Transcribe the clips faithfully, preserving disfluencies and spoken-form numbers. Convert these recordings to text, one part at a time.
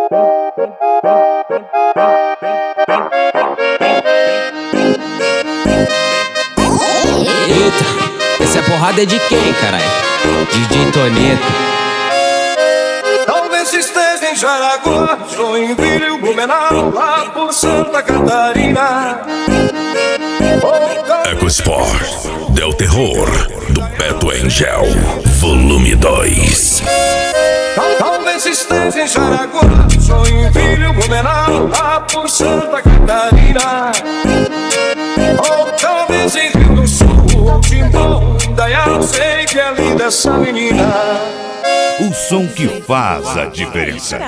Eita, essa porrada é de quem, caralho? D J Toneto. Talvez esteja em Jaraguá, Joinville, Blumenau, lá por Santa Catarina. EcoSport, Del Terror, do Beto Angel, volume dois. Talvez esteja em Jaraguá, Joinville, Blumenau, lá por Santa Catarina. Ou talvez em Rio do Sul, ou Timbó, Indaial, sei que é linda essa menina. O som que faz a diferença.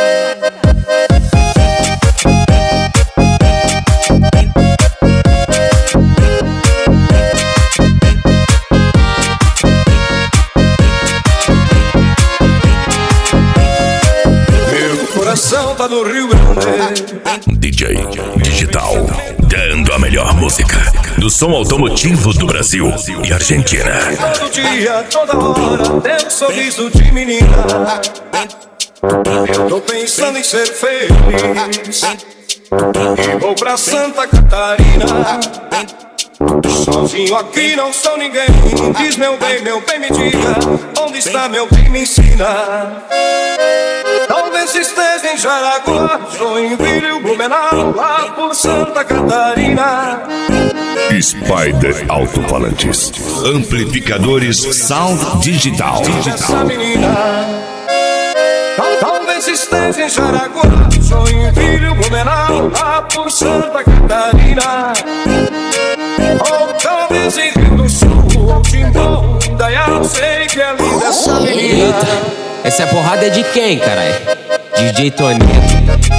Meu coração tá no Rio Grande. D J Digital, dando a melhor música do som automotivo do Brasil e Argentina. Todo dia, toda hora, tem um sorriso de menina. Eu tô pensando em ser feliz e vou pra Santa Catarina. Sozinho aqui não sou ninguém. Diz meu bem, meu bem, me diga onde está meu bem, me ensina. Talvez esteja em Jaraguá, Joinville, Blumenau, lá por Santa Catarina. Spider Alto-Falantes, amplificadores Sound Digital. Essa menina. Talvez esteja em Jaraguá, Joinville, Blumenau, lá por Santa Catarina. Ou talvez em Rio do Sul, ou Timbó, Indaial, sei que é linda essa menina. Eita, essa porrada é de quem, caralho? D J Toneto.